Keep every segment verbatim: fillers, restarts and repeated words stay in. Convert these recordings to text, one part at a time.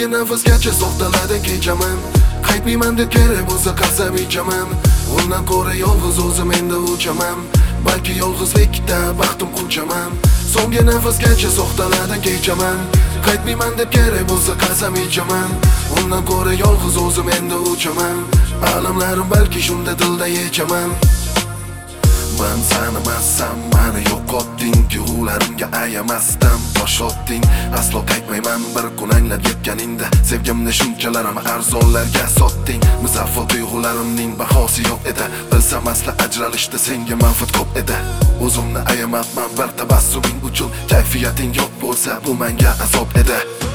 nafasgacha soxtalardan kechaman. Qaytmayman deb kerak bo'lsa qasam ichaman. Undan ko'ra yolg'iz o'zim endi uchaman. Balki yolg'izlikda baxtim qunchaman. So'nggi nafasgacha soxtalardan kechaman. Qaytmayman deb kerak bo'lsa qasam ichaman. Undan ko'ra yolg'iz o'zim endi uchaman. Alamlarim balki shunda dilda yechaman. Man sanamasam mani yo'qotding, tuyg'ularimga ayamasdan tosh otding. Aslo qaytmayman bir kun anglab yetganingda, sevgimni shunchalarim arzonlarga sotding. Musaffo tuyg'ularimning bahosi yo'q edi, bilsam asla ajralishda senga manfaat ko'p edi. O'zimni ayamabman bir tabassuming uchun, kayfiyating yo'q bo'lsa bu menga azob edi.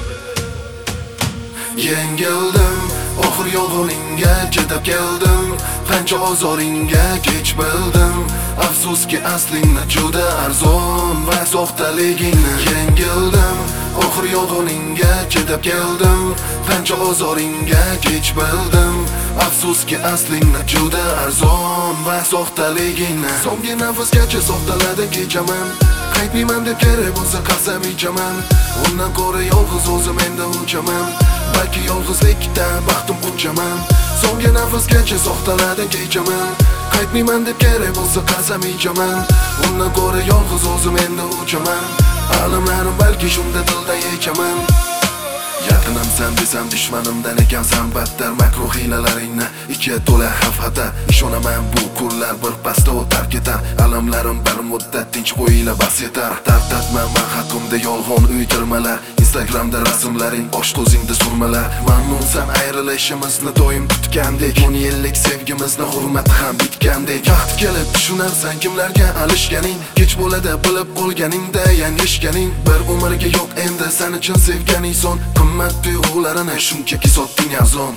Yengildim, oxir yolg'oningga chidab keldim. Qancha ozoringga kech bildim. Afsuski aslingni juda arzon va soxtaligingni. Yengildim, oxir yolg'oningga chidab keldim. Qancha ozoringga kech bildim. Afsuski aslingni juda arzon va soxtaligingni. So'nggi nafasgacha soxtalardan kechaman. Qaytmayman deb kerak bo'lsa qasam ichaman. Undan ko'ra yolg'iz o'zim endi uchaman. Balki yolg'izlikda baxtim qunchaman. So'nggi nafasgacha soxtalardan kechaman. Qaytmayman deb kerak bo'lsa qasam ichaman. Undan ko'ra yolg'iz o'zim endi uchaman. Alamlarim balki shunda dilda yechaman. Yaqinimsan desam dushmanimdan ekansan battar. Makruh hiylalaringni ichiga to'la xavf xatar. Ishonaman bu kunlar bir pasda o'tar ketar. Alamlarim bir muddat tinch qo'yila bas yetar. Tartatman men haqimda yolg'on uydirmalar. Instagramda rasmlaring osh ko'zingda surmalar. Mamnunsan ayrilishimizni doim kutgandek. o'n yillik sevgimizni hurmati ham bitgandek. Vaqt kelib tushunarsan kimlarga alishganing. Kech bo'ladi bilib qolganingda yanglishganing. Bir umrga yo'q endi sen uchun sevganing son. Qimmat tuyg'ularini shunchaki sotding arzon.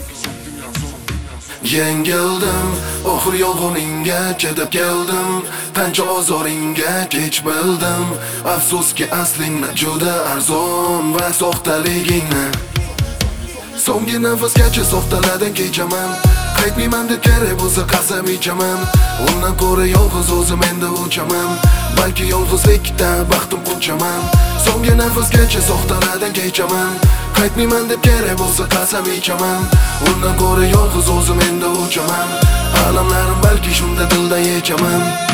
Yengildim, oxir yolg'oningga chidab keldim. Qancha ozoringga kech bildim. Afsuski aslingni juda arzon va soxtaligingni. So'nggi nafasgacha soxtalardan kechaman. Qaytmayman deb kerak bo'lsa qasam ichaman. Undan ko'ra yolg'iz o'zim endi uchaman. Balki yolg'izlikda baxtim qunchaman. So'nggi nafasgacha soxtalardan kechaman. Qaytmayman deb kerak bo'lsa qasam ichaman. Undan ko'ra yolg'iz o'zim endi uchaman. Alamlarim balki shunda dilda yechaman.